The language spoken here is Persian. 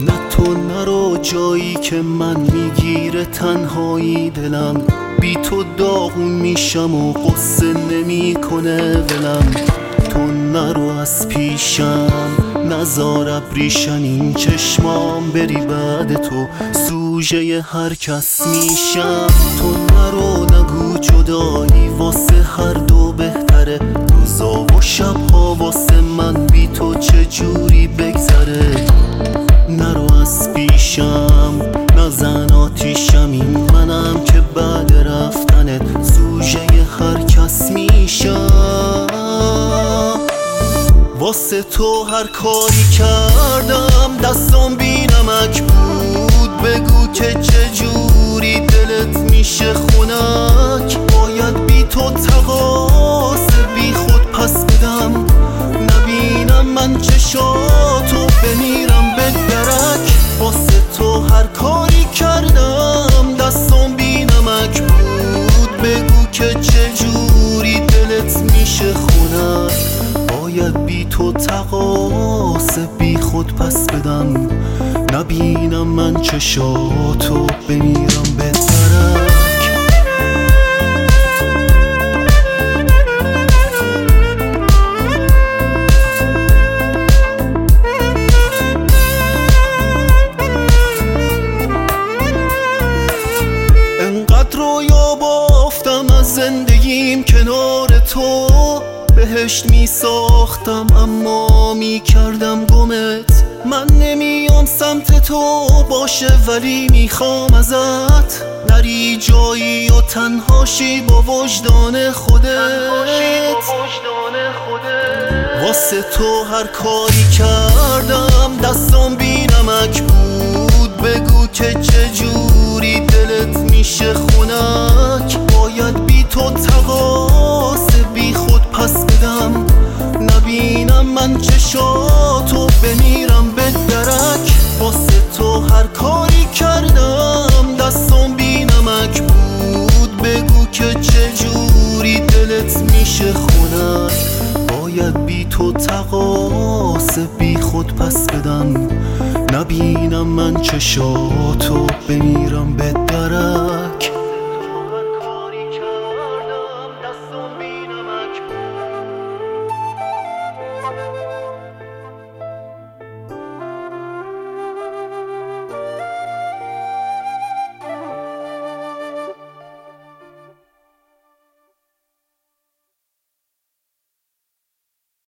نه تو نرو جایی که من میگیره تنهایی دلم، بی تو داغون میشم و قصه نمیکنه ولم. تو نرو از پیشم نزار ابریشم این چشمام، بری بعد تو سوژه هر کس میشم. تو نرو نگو جدایی واسه هر دو بهتره، روزا و شبها واسه من بی تو چجوری بگذره. نرو از پیشم نزن آتیشم، این منم که بعد رفتنت سوژه هر کس میشم. واسه تو هر کاری کردم دستم بی نمک بود، بگو که چجوری دلت میشه خنک. باید بی تو تقاص بی خود پس بدم، نبینم من چشاتو بمیرم به درک. واسه تو هر کاری کردم دستم بی نمک بود، بگو که چجوری دلت میشه خنک. باید بی تو تقاص بی خود پس بدم، نبینم من چشاتو بمیرم به درک. انقدر رویا بافتم از زندگیم کنار تو، بهشت می ساختم اما می کردم گمت. من نمیام سمت تو باشه ولی میخوام ازت نری جایی و تنهاشی با وجدان خودت. واسه تو هر کاری کردم دستم بی نمک بود، بگو که چجوری دلت میشه خنک. باید بی تو تقاص بی خود پس بدم، نبینم من چشاتو بمیرم به درک. واسه تو هر کاری کردم دستم بی نمک بود، بگو که چجوری دلت میشه خنک. باید بی تو تقاص بی خود پس بدم، نبینم من چشاتو بمیرم به درک.